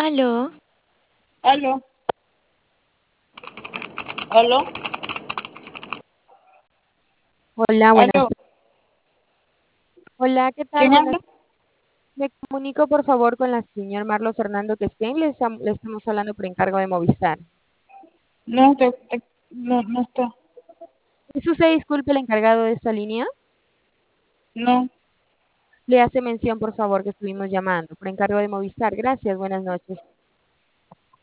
Aló, Aló, aló, Hola, buenas. aló. Hola, ¿qué tal? ¿Quién Buenas. habla? Me comunico por favor con la señora Marlo Fernando Quesquén. Le estamos hablando por encargo de Movistar. No, no está. ¿Es usted, disculpe, el encargado de esta línea? No, Le hace mención, por favor, que estuvimos llamando por encargo de Movistar. Gracias, buenas noches.